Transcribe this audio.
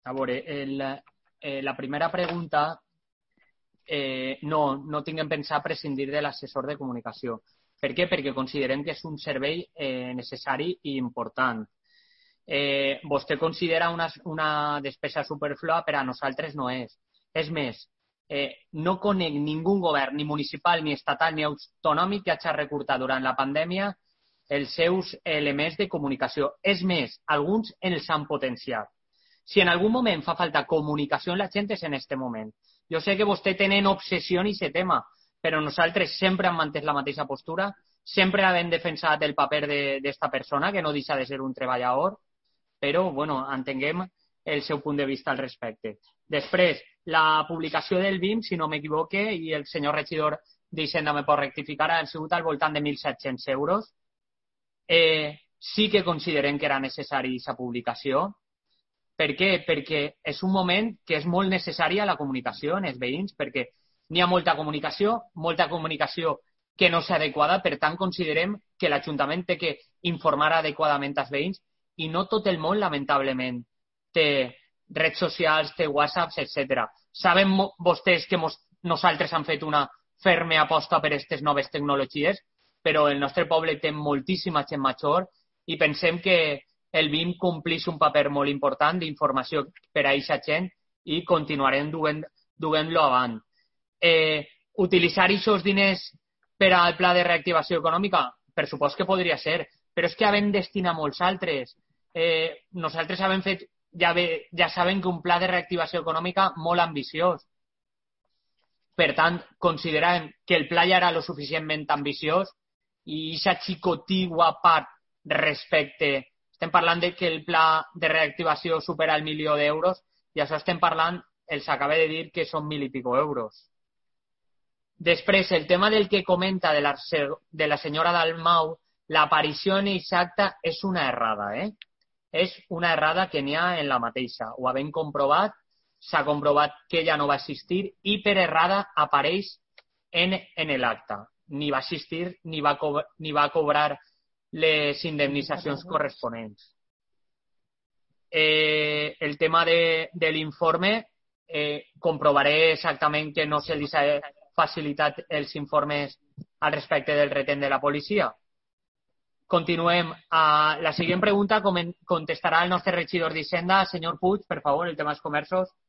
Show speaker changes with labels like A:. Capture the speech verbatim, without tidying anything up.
A: A veure, el, eh, la primera pregunta, eh, no, no tinc en pensar prescindir de l'assessor de comunicació. Per què? Perquè considerem que és un servei eh, necessari i important. Eh, vostè considera una, una despesa superflua, per a nosaltres no és. És més, eh, no conec ningú govern, ni municipal, ni estatal, ni autonòmic que hagi recortat durant la pandèmia els seus elements de comunicació. És més, alguns els han potenciat. Si en algun moment fa falta comunicació en la gent és en aquest moment. Jo sé que vostè tenen obsessió en aquest tema, però nosaltres sempre hem mantès la mateixa postura, sempre hem defensat el paper d'esta persona, que no deixa de ser un treballador, però, bueno, entenguem el seu punt de vista al respecte. Després, la publicació del B I M, si no m'equivoque, i el senyor regidor d'Hisenda me pot rectificar, han sigut al voltant de mil set-cents euros. Eh, sí que considerem que era necessari aquesta publicació. Per què? Perquè és un moment que és molt necessària la comunicació en els veïns, perquè n'hi ha molta comunicació, molta comunicació que no és adequada, per tant considerem que l'Ajuntament té que informar adequadament als veïns i no tot el món, lamentablement, té redes socials, té whatsapps, etcètera. Saben vostès que mos, nosaltres hem fet una ferma aposta per aquestes noves tecnologies, però el nostre poble té moltíssima gent major i pensem que el B I M compleix un paper molt important d'informació per a aquesta gent i continuarem duent-lo duent avant. Eh, utilitzar aquests diners per al pla de reactivació econòmica? Per supost que podria ser, però és que havem destinat molts altres. Eh, nosaltres havem fet, ja, ve, ja sabem que un pla de reactivació econòmica molt ambiciós. Per tant, considerem que el pla ja era lo suficientment ambiciós i aquesta xicotigua part respecte... Estem parlant de que el pla de reactivació supera el milió d'euros i això estem parlant, els acaba de dir que són mil i pico euros. Després, el tema del que comenta de la, de la senyora Dalmau, l'aparició en aquest acte és una errada, eh? És una errada que n'hi ha en la mateixa. Ho havem comprovat, s'ha comprovat que ella no va assistir i per errada apareix en, en l'acte. Ni va assistir ni va, co ni va cobrar les indemnitzacions corresponents. Eh, el tema de, de l'informe, eh, comprovaré exactament que no se li ha facilitat els informes al respecte del retén de la policia. Continuem. Uh, la següent pregunta contestarà el nostre regidor d'Hisenda, senyor Puig, per favor, el tema dels comerços.